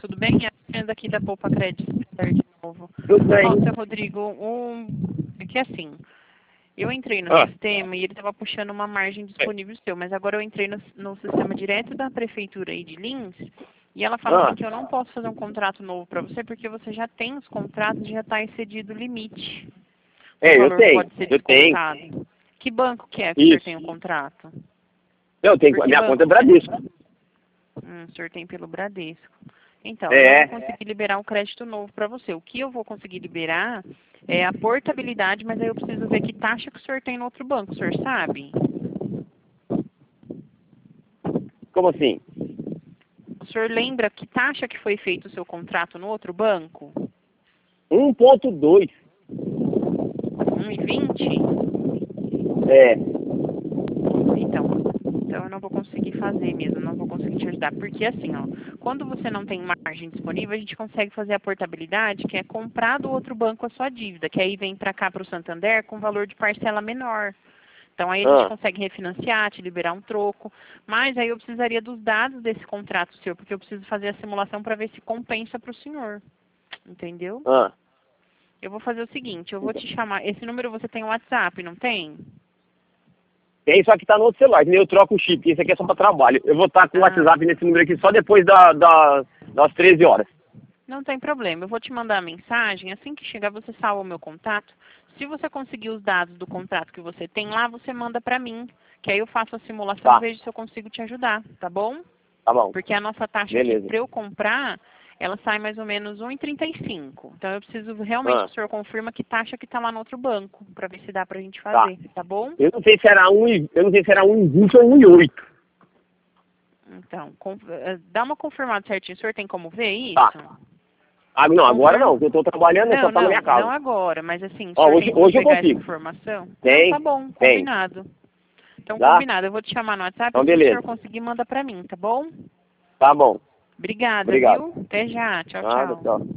tudo bem? É daqui da Poupa Crédito de novo. Tudo bem. Nossa, Rodrigo, é que assim, eu entrei no sistema e ele estava puxando uma margem disponível seu, mas agora eu entrei no sistema direto da prefeitura aí de Lins e ela fala assim que eu não posso fazer um contrato novo para você porque você já tem os contratos e já está excedido o limite. O valor pode ser descontado. Que banco que é que o senhor tem o contrato? Eu tenho, minha conta é Bradesco. O senhor tem pelo Bradesco. Então, eu não vou conseguir liberar um crédito novo para você. O que eu vou conseguir liberar é a portabilidade, mas aí eu preciso ver que taxa que o senhor tem no outro banco. O senhor sabe? Como assim? O senhor lembra que taxa que foi feito o seu contrato no outro banco? 1,2. 1,20? É. Então eu não vou conseguir fazer mesmo, não vou conseguir te ajudar. Porque assim, ó, quando você não tem margem disponível, a gente consegue fazer a portabilidade, que é comprar do outro banco a sua dívida, que aí vem para cá para o Santander com valor de parcela menor. Então aí a gente consegue refinanciar, te liberar um troco, mas aí eu precisaria dos dados desse contrato seu, porque eu preciso fazer a simulação para ver se compensa para o senhor. Entendeu? Eu vou fazer o seguinte, eu vou te chamar, esse número você tem o WhatsApp, não tem? Tem, só que tá no outro celular, que nem eu troco o chip, esse aqui é só para trabalho. Eu vou estar com o WhatsApp nesse número aqui só depois das 13 horas. Não tem problema, eu vou te mandar a mensagem, assim que chegar você salva o meu contato. Se você conseguir os dados do contrato que você tem lá, você manda para mim, que aí eu faço a simulação e vejo se eu consigo te ajudar, tá bom? Tá bom. Porque a nossa taxa aqui para eu comprar, ela sai mais ou menos 1,35. Então eu preciso realmente que o senhor confirma que taxa que tá lá no outro banco, para ver se dá pra gente fazer, tá bom? Eu não sei se era 1,20 ou 1,8. Então, dá uma confirmada certinho. O senhor tem como ver isso? Não, agora não, eu estou trabalhando, só tá na minha casa. Não agora, mas assim, hoje eu pegar consigo. Essa informação? Tem. Tá bom, combinado. Então, combinado. Eu vou te chamar no WhatsApp, então, se o senhor conseguir, manda pra mim, tá bom? Tá bom. Obrigada, Obrigado. viu? Até já. Tchau, Nada, tchau. tchau.